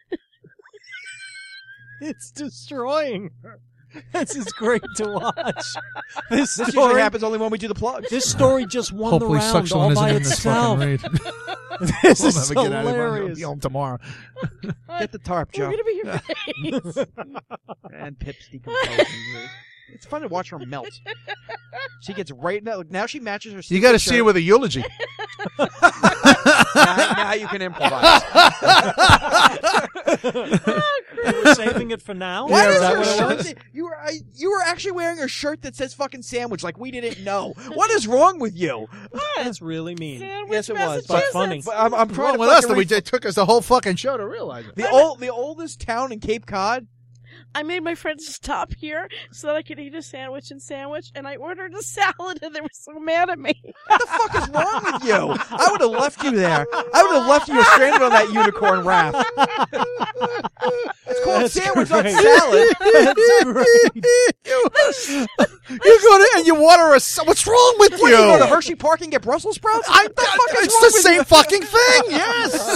Speaker 4: It's destroying her. This is great to watch. This
Speaker 2: This usually
Speaker 4: story,
Speaker 2: happens only when we do the plugs.
Speaker 4: this story just won
Speaker 3: Hopefully
Speaker 4: the round all
Speaker 3: Suxalon
Speaker 4: by
Speaker 3: isn't in this
Speaker 4: itself.
Speaker 3: fucking raid.
Speaker 4: This
Speaker 3: We'll
Speaker 4: is
Speaker 3: never get out of here. I'll
Speaker 4: hilarious.
Speaker 3: be home tomorrow.
Speaker 2: Get the tarp,
Speaker 5: We're
Speaker 2: Joe.
Speaker 5: gonna be your face.
Speaker 2: And Pip's decomposing. It's fun to watch her melt. She gets right now. She matches her.
Speaker 3: You got to
Speaker 2: stupid
Speaker 3: see it
Speaker 2: shirt.
Speaker 3: with a eulogy.
Speaker 2: now you can improvise.
Speaker 4: We're saving it for now.
Speaker 2: Why
Speaker 4: Is
Speaker 2: is
Speaker 4: that
Speaker 2: her
Speaker 4: what it
Speaker 2: shirt?
Speaker 4: was?
Speaker 2: You were actually wearing a shirt that says "fucking sandwich," like we didn't know. What is wrong with you?
Speaker 4: That's really mean.
Speaker 5: Sandwich,
Speaker 2: Yes, it was,
Speaker 4: but funny.
Speaker 5: Massachusetts.
Speaker 2: I'm
Speaker 3: What's
Speaker 2: trying
Speaker 3: wrong
Speaker 2: to
Speaker 3: with us
Speaker 2: fucking
Speaker 3: that it took us the whole fucking show to realize it.
Speaker 2: the oldest town in Cape Cod.
Speaker 5: I made my friends stop here so that I could eat a sandwich, and I ordered a salad, and they were so mad at me.
Speaker 2: What the fuck is wrong with you? I would have left you there. I would have left you stranded on that unicorn raft. It's called
Speaker 4: That's
Speaker 2: sandwich,
Speaker 4: great.
Speaker 2: not salad.
Speaker 3: You go to and you water a. What's wrong with
Speaker 2: What,
Speaker 3: you?
Speaker 2: you go to Hershey Park and get Brussels sprouts? What the fuck is
Speaker 3: It's
Speaker 2: wrong
Speaker 3: the
Speaker 2: with
Speaker 3: same
Speaker 2: you?
Speaker 3: fucking thing. Yes.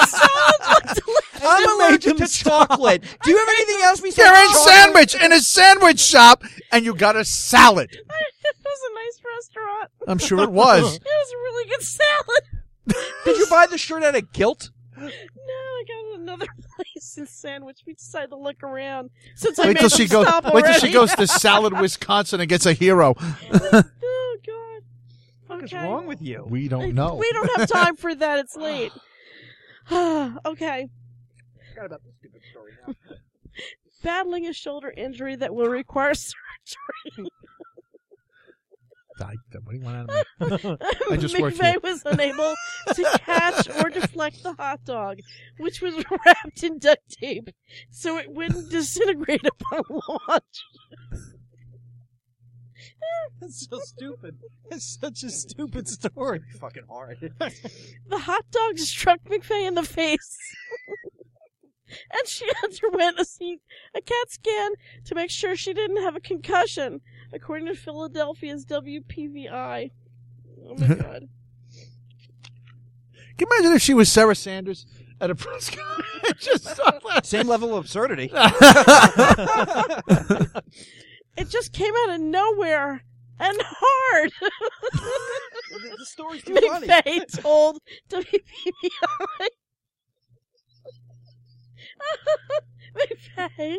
Speaker 2: I'm
Speaker 4: You made
Speaker 2: allergic
Speaker 4: them
Speaker 2: to chocolate. Do you have anything else besides
Speaker 3: You're in
Speaker 2: chocolate?
Speaker 3: sandwich in a sandwich shop, and you got a salad.
Speaker 5: It was a nice restaurant.
Speaker 3: I'm sure it was.
Speaker 5: It was a really good salad.
Speaker 2: Did you buy the shirt out of guilt?
Speaker 5: No, I got another place in Sandwich. We decided to look around since I
Speaker 3: Wait
Speaker 5: made
Speaker 3: till
Speaker 5: them
Speaker 3: she goes.
Speaker 5: stop
Speaker 3: Wait till she
Speaker 5: already.
Speaker 3: goes to Salad, Wisconsin, and gets a hero.
Speaker 5: Oh God.
Speaker 2: What is
Speaker 5: Okay.
Speaker 2: wrong with you?
Speaker 3: We don't know.
Speaker 5: We don't have time for that. It's late. Okay.
Speaker 2: Forgot about this stupid story now.
Speaker 5: Battling a shoulder injury that will require surgery.
Speaker 3: What do you want out of me? I just worked
Speaker 5: McVeigh
Speaker 3: here.
Speaker 5: was unable to catch or deflect the hot dog, which was wrapped in duct tape, so it wouldn't disintegrate upon launch.
Speaker 4: That's so stupid. It's such a stupid story.
Speaker 2: Fucking hard.
Speaker 5: The hot dog struck McVeigh in the face. And she underwent a CAT scan to make sure she didn't have a concussion, according to Philadelphia's WPVI. Oh my God.
Speaker 3: Can you imagine if she was Sarah Sanders at a press conference? Just stop laughing.
Speaker 2: Same level of absurdity.
Speaker 5: It just came out of nowhere and hard.
Speaker 2: The story's too funny.
Speaker 5: McVeigh told WPVI. McVeigh,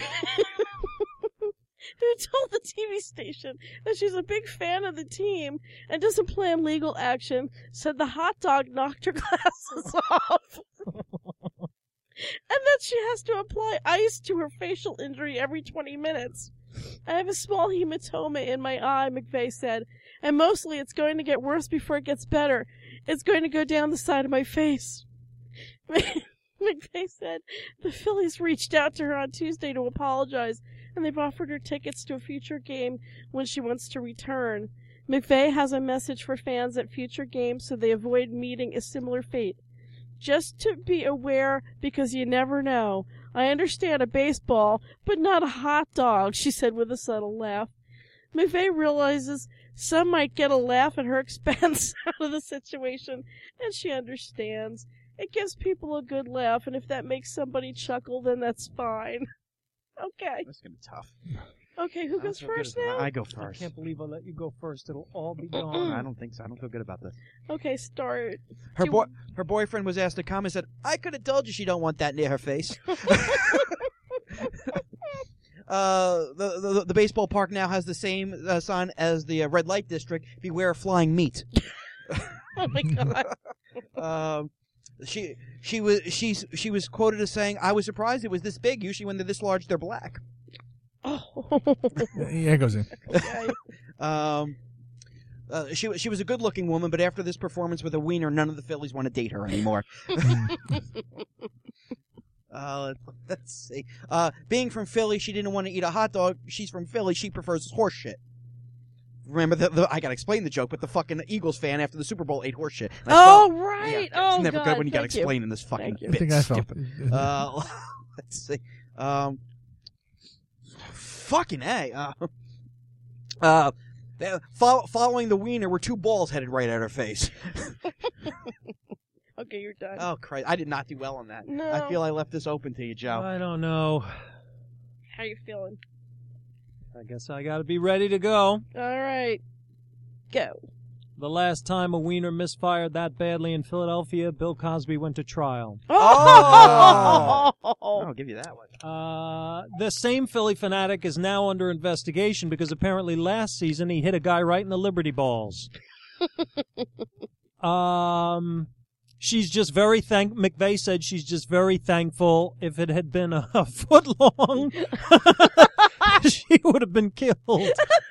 Speaker 5: who told the TV station that she's a big fan of the team and doesn't plan legal action, said the hot dog knocked her glasses off. And that she has to apply ice to her facial injury every 20 minutes. I have a small hematoma in my eye, McVeigh said, and mostly it's going to get worse before it gets better. It's going to go down the side of my face. McVeigh said the Phillies reached out to her on Tuesday to apologize, and they've offered her tickets to a future game when she wants to return. McVeigh has a message for fans at future games so they avoid meeting a similar fate. Just to be aware, because you never know. I understand a baseball, but not a hot dog, she said with a subtle laugh. McVeigh realizes some might get a laugh at her expense out of the situation, and she understands. It gives people a good laugh, and if that makes somebody chuckle, then that's fine. Okay.
Speaker 2: That's gonna be tough.
Speaker 5: Okay, who
Speaker 2: I don't
Speaker 5: goes
Speaker 2: feel good
Speaker 5: first
Speaker 2: about-
Speaker 5: now?
Speaker 2: I go
Speaker 4: I
Speaker 2: first.
Speaker 4: can't believe I let you go first. It'll all be
Speaker 2: I
Speaker 4: gone.
Speaker 2: don't think so. I don't feel good about this.
Speaker 5: Okay, start.
Speaker 2: Her boyfriend was asked to come and said, "I could have told you she don't want that near her face." The baseball park now has the same sign as the red light district. Beware of flying meat.
Speaker 5: Oh my god.
Speaker 2: She was quoted as saying, "I was surprised it was this big. Usually when they're this large, they're black."
Speaker 5: Oh.
Speaker 3: Yeah, it goes in.
Speaker 5: Okay.
Speaker 2: She was a good-looking woman, but after this performance with a wiener, none of the Phillies want to date her anymore. Let's see. Being from Philly, she didn't want to eat a hot dog. She's from Philly. She prefers horse shit. Remember, I gotta explain the joke, but the fucking Eagles fan after the Super Bowl ate horse shit. And I
Speaker 5: Oh,
Speaker 2: felt-
Speaker 5: right.
Speaker 2: Yeah,
Speaker 5: Oh,
Speaker 2: it's never
Speaker 5: God.
Speaker 2: good when you gotta
Speaker 5: Thank you.
Speaker 2: explain in this fucking
Speaker 5: Thank you.
Speaker 3: I
Speaker 2: bit.
Speaker 3: think I felt
Speaker 2: Stupid. Let's see. Fucking A. Following the wiener were two balls headed right at her face.
Speaker 5: Okay, you're done.
Speaker 2: Oh, Christ. I did not do well on that.
Speaker 5: No.
Speaker 2: I feel I left this open to you, Joe.
Speaker 4: I don't know.
Speaker 5: How you feeling?
Speaker 4: I guess I got to be ready to go.
Speaker 5: All right. Go.
Speaker 4: The last time a wiener misfired that badly in Philadelphia, Bill Cosby went to trial.
Speaker 2: Oh! I'll give you that one.
Speaker 4: The same Philly fanatic is now under investigation because apparently last season he hit a guy right in the Liberty Balls. She's just very McVeigh said she's just very thankful. If it had been a foot long, she would have been killed.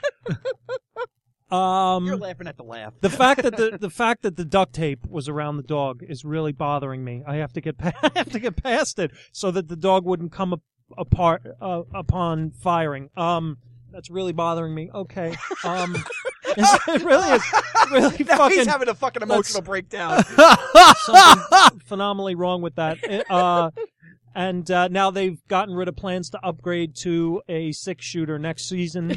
Speaker 2: You're laughing at the laugh.
Speaker 4: The fact that the duct tape was around the dog is really bothering me. I have to get past it so that the dog wouldn't come apart upon firing. That's really bothering me. Okay. It really is. Really
Speaker 2: Now
Speaker 4: fucking.
Speaker 2: he's having a fucking emotional breakdown.
Speaker 4: Something phenomenally wrong with that. And now they've gotten rid of plans to upgrade to a 6-shooter next season.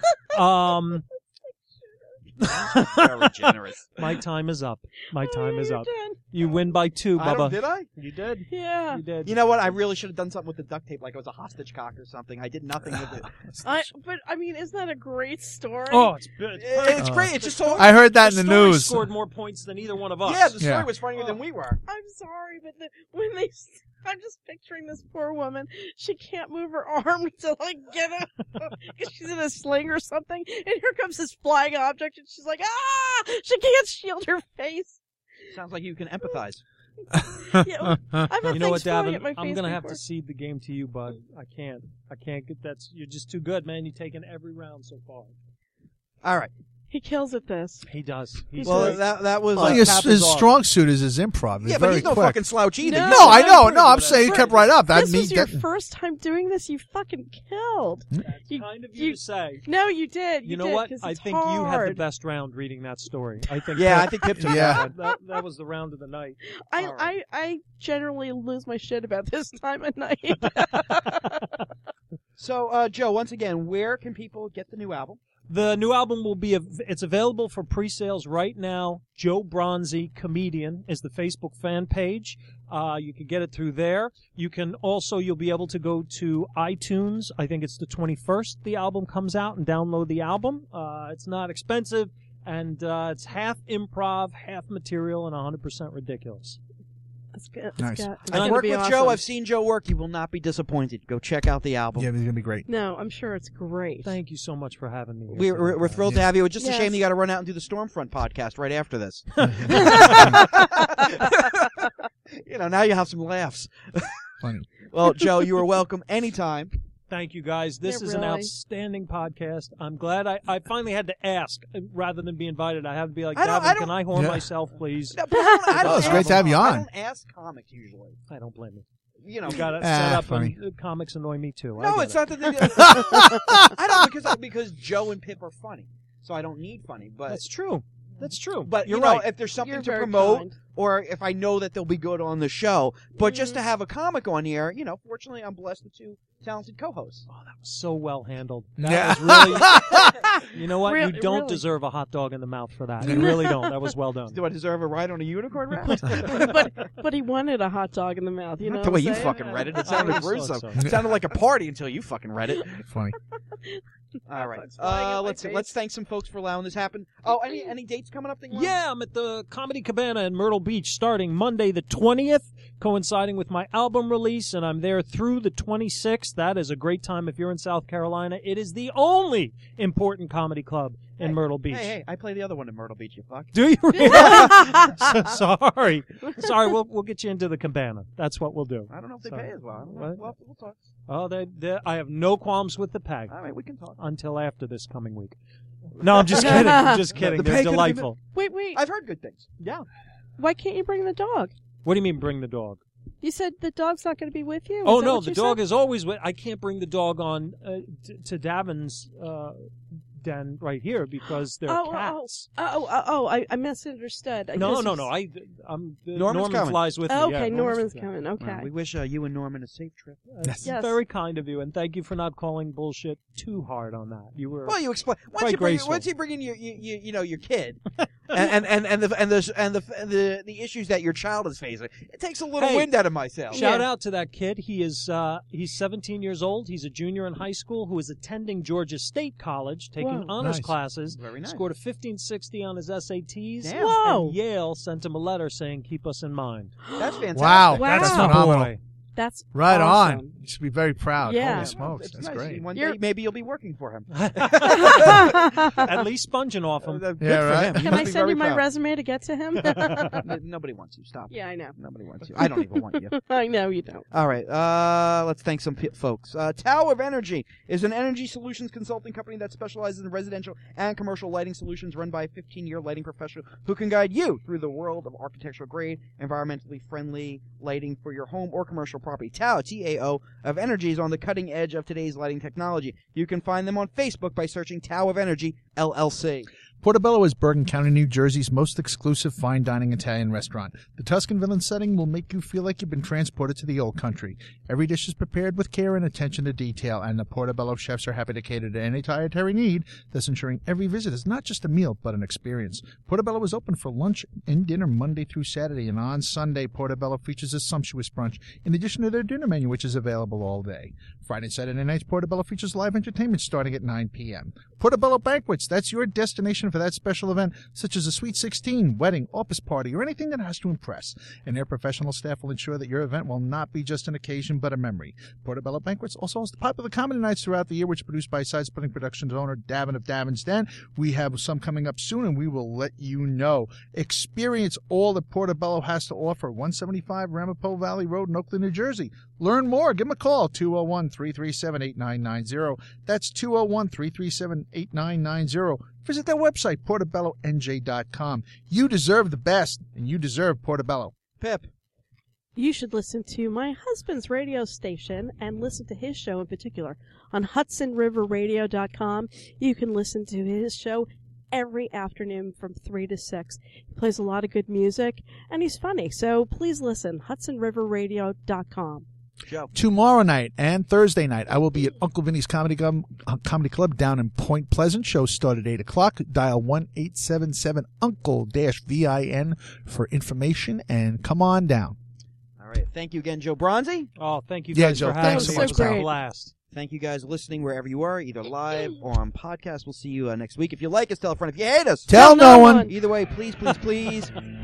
Speaker 2: Very generous.
Speaker 4: My time is up. My time is
Speaker 5: You're
Speaker 4: up.
Speaker 5: done.
Speaker 4: You win by 2, Bubba.
Speaker 2: Did I?
Speaker 4: You did.
Speaker 5: Yeah.
Speaker 4: You did.
Speaker 2: You know what? I really should have done something with the duct tape, like it was a hostage cock or something. I did nothing with it.
Speaker 5: But I mean, isn't that a great story?
Speaker 4: Oh, it's good.
Speaker 2: It's great. It's just so.
Speaker 3: I heard that in the
Speaker 4: story
Speaker 3: news.
Speaker 4: scored more points than either one of us.
Speaker 2: Yeah, the story
Speaker 3: Yeah.
Speaker 2: was funnier than we were.
Speaker 5: I'm sorry, but I'm just picturing this poor woman. She can't move her arm to like get up because she's in a sling or something. And here comes this flying object, and she's like, ah! She can't shield her face.
Speaker 2: Sounds like you can empathize.
Speaker 5: Yeah, I've had
Speaker 4: You know what,
Speaker 5: things flying
Speaker 4: Davin?
Speaker 5: at my
Speaker 4: I'm
Speaker 5: face
Speaker 4: gonna have
Speaker 5: before.
Speaker 4: to cede the game to you, bud. I can't get that. You're just too good, man. You've taken every round so far.
Speaker 2: All right.
Speaker 5: He kills at this.
Speaker 4: He does. He's
Speaker 2: Well,
Speaker 4: great.
Speaker 2: that was.
Speaker 3: Well,
Speaker 2: Cap
Speaker 3: his
Speaker 2: is off.
Speaker 3: strong suit is his improv. It's
Speaker 2: Yeah, but
Speaker 3: very
Speaker 2: he's no
Speaker 3: quick.
Speaker 2: fucking slouch either.
Speaker 5: No.
Speaker 2: You
Speaker 3: No,
Speaker 2: know
Speaker 3: I
Speaker 2: that.
Speaker 3: know. No, I'm saying he kept right up. That
Speaker 5: This was
Speaker 3: means
Speaker 5: your
Speaker 3: that.
Speaker 5: first time doing this. You fucking killed.
Speaker 4: That's
Speaker 5: you-
Speaker 4: kind of you
Speaker 5: you-
Speaker 4: to say.
Speaker 5: No, you did.
Speaker 4: You know
Speaker 5: did,
Speaker 4: what?
Speaker 5: 'cause
Speaker 4: I
Speaker 5: it's
Speaker 4: think you had the
Speaker 5: hard.
Speaker 4: best round reading that story. I think.
Speaker 2: Yeah,
Speaker 4: Pip-
Speaker 2: I think Pip took
Speaker 3: Yeah.
Speaker 2: that one.
Speaker 4: that was the round of the night.
Speaker 2: All right.
Speaker 5: I generally lose my shit about this time of night.
Speaker 2: So, Joe, once again, where can people get the new album?
Speaker 4: The new album will be it's available for pre-sales right now. Joe Bronzy Comedian is the Facebook fan page. You can get it through there. You can also you'll be able to go to iTunes. I think it's the 21st the album comes out and download the album. It's not expensive and it's half improv, half material, and 100% ridiculous.
Speaker 5: That's good.
Speaker 3: Nice.
Speaker 5: It's
Speaker 2: I've
Speaker 5: gonna
Speaker 2: worked
Speaker 5: be
Speaker 2: with
Speaker 5: awesome.
Speaker 2: Joe. I've seen Joe work. You will not be disappointed. Go check out the album.
Speaker 3: Yeah, it's gonna be great.
Speaker 5: No, I'm sure it's great.
Speaker 4: Thank you so much for having me. here
Speaker 2: We're
Speaker 4: today.
Speaker 2: thrilled to have you. It's just a
Speaker 5: Yes.
Speaker 2: shame you got to run out and do the Stormfront podcast right after this. You know, now you have some laughs.
Speaker 3: Funny.
Speaker 2: Well, Joe, you are welcome anytime.
Speaker 4: Thank you, guys. This
Speaker 5: Yeah,
Speaker 4: is an
Speaker 5: really.
Speaker 4: outstanding podcast. I'm glad I finally had to ask rather than be invited. I had to be like,
Speaker 2: I don't-
Speaker 4: Davin, can I horn
Speaker 3: Yeah.
Speaker 4: myself, please?
Speaker 2: No, but I don't
Speaker 3: Oh, it's great
Speaker 2: ask-
Speaker 3: to have you
Speaker 2: I
Speaker 3: on.
Speaker 2: don't ask comics usually.
Speaker 4: I don't blame you.
Speaker 2: You know,
Speaker 4: You got it
Speaker 3: Ah,
Speaker 4: set up,
Speaker 3: funny.
Speaker 4: and comics annoy me too. I
Speaker 2: no,
Speaker 4: get
Speaker 2: it's
Speaker 4: it.
Speaker 2: not that they I don't because Joe and Pip are funny, so I don't need funny. But
Speaker 4: That's true. That's true.
Speaker 2: but
Speaker 4: you're
Speaker 2: you know,
Speaker 4: right.
Speaker 2: if there's something
Speaker 5: You're
Speaker 2: to
Speaker 5: very
Speaker 2: promote,
Speaker 5: kind.
Speaker 2: or if I know that they'll be good on the show, but just to have a comic on the air, you know, fortunately, I'm blessed with two talented co-hosts.
Speaker 4: Oh, that was so well handled. That
Speaker 3: Yeah.
Speaker 4: was really. You know what?
Speaker 5: Really-
Speaker 4: you don't
Speaker 5: really.
Speaker 4: deserve a hot dog in the mouth for that. You really don't. That was well done.
Speaker 2: Do I deserve a ride on a unicorn raft?
Speaker 5: but he wanted a hot dog in the mouth. You know
Speaker 2: Not the
Speaker 5: what
Speaker 2: way
Speaker 5: I'm
Speaker 2: you
Speaker 5: saying?
Speaker 2: fucking read it. It
Speaker 4: I
Speaker 2: sounded
Speaker 4: always thought
Speaker 2: gruesome.
Speaker 4: so.
Speaker 2: It sounded like a party until you fucking read it.
Speaker 3: Funny.
Speaker 2: All right.
Speaker 5: It's flying in my
Speaker 2: Let's
Speaker 5: face.
Speaker 2: thank some folks for allowing this to happen. Oh, any dates coming up?
Speaker 4: Yeah, I'm at the Comedy Cabana in Myrtle Beach starting Monday the 20th, coinciding with my album release, and I'm there through the 26th. That is a great time if you're in South Carolina. It is the only important comedy club in Myrtle Beach.
Speaker 2: Hey, I play the other one in Myrtle Beach, you fuck.
Speaker 4: Do you really? Sorry. We'll get you into the Cabana. That's what we'll do.
Speaker 2: I don't know if they
Speaker 4: Sorry.
Speaker 2: pay as well. I don't know.
Speaker 4: What?
Speaker 2: We'll talk.
Speaker 4: Oh, I have no qualms with the PAG
Speaker 2: All right, we can talk.
Speaker 4: until after this coming week. No, I'm just kidding. I'm just kidding.
Speaker 2: The
Speaker 4: They're
Speaker 2: PAG could've been-
Speaker 4: delightful.
Speaker 5: Wait.
Speaker 2: I've heard good things.
Speaker 4: Yeah.
Speaker 5: Why can't you bring the dog?
Speaker 4: What do you mean bring the dog?
Speaker 5: You said the dog's not going to be with you?
Speaker 4: Oh,
Speaker 5: Is that
Speaker 4: no,
Speaker 5: what
Speaker 4: the
Speaker 5: you
Speaker 4: dog
Speaker 5: said?
Speaker 4: is always with. I can't bring the dog on to Davin's den right here because they're cats.
Speaker 5: I misunderstood.
Speaker 4: No.
Speaker 5: Because
Speaker 4: I'm
Speaker 2: Norman's
Speaker 4: Norman
Speaker 2: coming.
Speaker 4: flies with me.
Speaker 5: Okay,
Speaker 4: Yeah,
Speaker 5: Norman's
Speaker 4: yeah.
Speaker 5: coming. Okay.
Speaker 2: Well, we wish you and Norman a safe trip.
Speaker 4: That's
Speaker 5: Yes.
Speaker 4: very kind of you, and thank you for not calling bullshit too hard on that. You were
Speaker 2: Well, you explain
Speaker 4: Quite graceful.
Speaker 2: once you bring in your your kid and the issues that your child is facing. It takes a little
Speaker 4: Hey,
Speaker 2: wind out of my sails.
Speaker 4: Shout out to that kid. He is he's 17 years old. He's a junior in high school who is attending Georgia State College, taking
Speaker 5: Whoa.
Speaker 4: honors
Speaker 3: Nice.
Speaker 4: classes.
Speaker 2: Very nice.
Speaker 4: Scored a 1560 on his SATs.
Speaker 2: Damn.
Speaker 5: Whoa.
Speaker 4: And Yale sent him a letter saying, "Keep us in mind."
Speaker 2: That's fantastic.
Speaker 3: Wow,
Speaker 5: Wow.
Speaker 3: that's
Speaker 5: Wow.
Speaker 3: phenomenal.
Speaker 4: Boy.
Speaker 5: That's
Speaker 3: Right
Speaker 5: awesome.
Speaker 3: on. You should be very proud.
Speaker 5: Yeah.
Speaker 3: Holy smokes,
Speaker 2: It's
Speaker 3: that's
Speaker 2: nice.
Speaker 3: great.
Speaker 2: One
Speaker 5: You're-
Speaker 2: day maybe you'll be working for him.
Speaker 4: At least sponging off him.
Speaker 2: Good
Speaker 3: Yeah,
Speaker 2: for
Speaker 3: right.
Speaker 2: him. He
Speaker 5: Can
Speaker 2: must
Speaker 5: I
Speaker 2: be
Speaker 5: send
Speaker 2: very
Speaker 5: you my
Speaker 2: proud.
Speaker 5: resume to get to him?
Speaker 2: Nobody wants you. Stop.
Speaker 5: Yeah, I know.
Speaker 2: Nobody wants you. I don't even want you.
Speaker 5: I know you don't.
Speaker 2: All right, let's thank some folks. Tower of Energy is an energy solutions consulting company that specializes in residential and commercial lighting solutions run by a 15-year lighting professional who can guide you through the world of architectural-grade, environmentally friendly lighting for your home or commercial property. Tao, T-A-O, of Energy is on the cutting edge of today's lighting technology. You can find them on Facebook by searching Tao of Energy, LLC.
Speaker 3: Portobello is Bergen County, New Jersey's most exclusive fine dining Italian restaurant. The Tuscan Villain setting will make you feel like you've been transported to the old country. Every dish is prepared with care and attention to detail, and the Portobello chefs are happy to cater to any dietary need, thus ensuring every visit is not just a meal, but an experience. Portobello is open for lunch and dinner Monday through Saturday, and on Sunday, Portobello features a sumptuous brunch, in addition to their dinner menu, which is available all day. Friday and Saturday nights, Portobello features live entertainment starting at 9 p.m. Portobello Banquets, that's your destination for that special event, such as a Sweet 16, wedding, office party, or anything that has to impress. And their professional staff will ensure that your event will not be just an occasion, but a memory. Portobello Banquets also hosts popular comedy nights throughout the year, which are produced by Side Splitting Productions owner Davin of Davin's Den. We have some coming up soon, and we will let you know. Experience all that Portobello has to offer. 175 Ramapo Valley Road in Oakland, New Jersey. Learn more. Give them a call, 201-337-8990. That's 201-337-8990. Visit their website, portobellonj.com. You deserve the best, and you deserve Portobello.
Speaker 2: Pip.
Speaker 5: You should listen to my husband's radio station and listen to his show in particular. On HudsonRiverRadio.com, you can listen to his show every afternoon from 3 to 6. He plays a lot of good music, and he's funny, so please listen. HudsonRiverRadio.com.
Speaker 2: Joe.
Speaker 3: Tomorrow night and Thursday night, I will be at Uncle Vinny's Comedy Club down in Point Pleasant. Show start at 8 o'clock. Dial 1-877-UNCLE-VIN for information, and come on down.
Speaker 2: All right. Thank you again, Joe Bronzy.
Speaker 4: Oh, thank you
Speaker 3: Yeah,
Speaker 4: guys
Speaker 3: Joe,
Speaker 4: for having
Speaker 3: thanks
Speaker 5: so
Speaker 4: me.
Speaker 5: much,
Speaker 4: It was a
Speaker 5: pal.
Speaker 4: blast.
Speaker 2: Thank you guys listening wherever you are, either live or on podcast. We'll see you next week. If you like us, tell a friend. If you hate us,
Speaker 3: Tell no one.
Speaker 2: either way, please, please, please